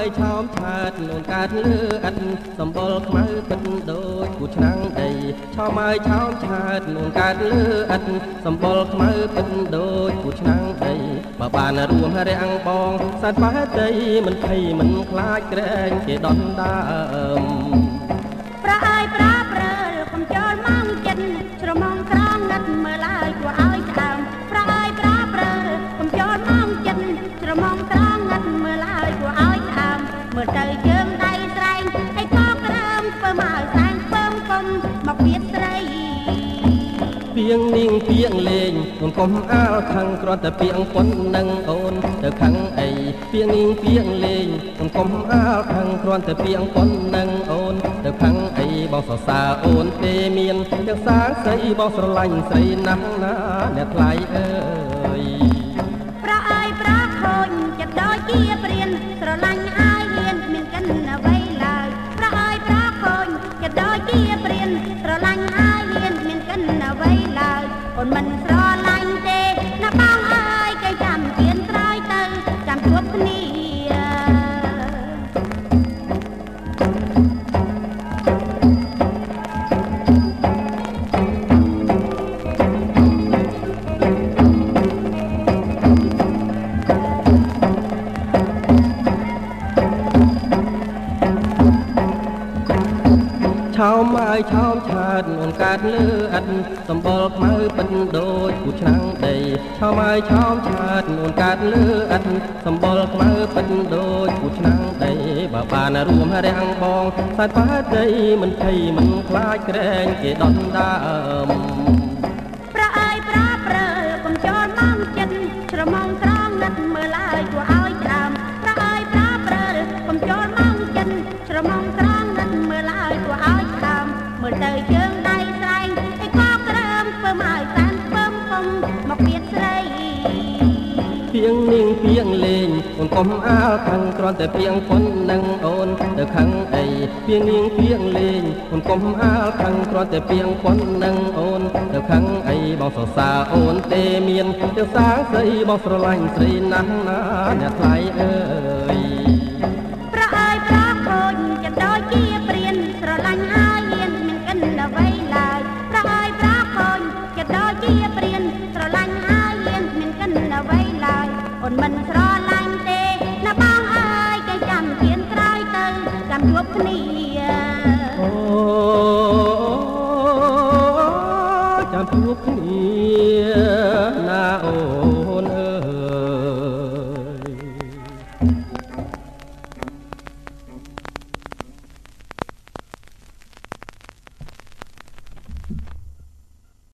យឆោមឆាតនូនកាត់លឺអិនសម្បល់ខ្មៅពិតដូចគូឆ្នាំងដីឆោមហើយឆោមឆាតនូនកាត់លឺអិនសម្បល់ខ្មៅពិតដូចគូឆ្នាំងដីបើបានរួមរាំងបងសាច់បាដីមិនភ័យមិនខ្លាចក្រែងគេដុនដើមប្រអើយប្រព្រើលកំចោលមកចិត្តច្រមុំក្រងណាត់មើលហើយគួរឲ្យឆ្អើមប្រអើយប្រព្រើលកំចោលមកចិត្តច្រមុំក្រងណាត់មើលហើយគួរឲ្យឆ្អើមមើលទៅជើងដៃស្រែងឲ្យកក្រើមធ្វើមកឲ្យសាងពើមគុំមកទៀតស្រីពីងនាងពីងលេងអូនកុំអាលខឹងគ្រាន់តែពីងប៉ុននឹងអូនទៅខឹងអីពីងនាងពីងលេងអូនកុំអាលខឹងគ្រាន់តែពីងប៉ុននឹងអូនទៅខឹងអីបងសរសើរអូនទេមានទាំងសាងស្រីបងស្រឡាញ់ស្រីណាស់ណាអ្នកថ្លៃអើយប្រអើយប្រខូចចិត្តដូចជាព្រានស្រឡាញ់ឲ្យលៀនមានកិនអ្វីឡើយប្រអើយប្រខូចចិត្តដូចជាព្រានស្រឡាញ់ឲ្យលៀនមានកិនអ្វីឡើយអូនមិនស្រឡាញ់ទេណាបងអើយគេចាំជៀនក្រោយទៅចាំជួបគ្នាឆោមហើយឆោមឆាតអូនកាត់លឺអិនសម្បល់ខ្មៅពិតដូចគូឆ្នាំងដីឆោមហើយឆោមឆាតអូនកាត់លឺអិនសម្បល់ខ្មៅពិតដូចគូឆ្នាំងដីបើបានរួមរាំងបងសាច់បាដីមិនភ័យមិនខ្លាចក្រែងគេដុនដើមប្រអើយប្រព្រើលកំចោលមកចិត្តច្រមុំក្រងណាត់មើលហើយគួរឲ្យឆ្អើមប្រអើយប្រព្រើលកំចោលមកចិត្តច្រមុំក្រងណាត់មើលហើយគួរឲ្យឆ្អើមមើលទៅជើងដៃស្រែងឯកក្រើមធ្វើមកឲ្យសានពើមគុំមកទៀតស្រីពីងនាងពីងលេងអូនកុំអាលខឹងគ្រាន់តែពីងប៉ុននឹងអូនទៅខឹងអីពីងនាងពីងលេងអូនកុំអាលខឹងគ្រាន់តែពីងប៉ុននឹងអូនទៅខឹងអីបងសរសើរអូនទេមានទាំងសាងស្រីបងស្រឡាញ់ស្រីណាស់ណាអ្នកថ្លៃអើយប្រអើយប្រខូចចិត្តដូចជាព្រានស្រឡាញ់ឲ្យលៀនមានកិនអ្វីឡើយប្រអើយប្រខូចចិត្តដូចជាព្រានស្រឡាញ់ឲ្យលៀនមានកិនអ្វីឡើយអូនមិនស្រឡាញ់ទេណាបងអើយគេចាំជៀនក្រោយទៅចាំជួបគ្នាអូចាំជួបគ្នាណាអូនអើយ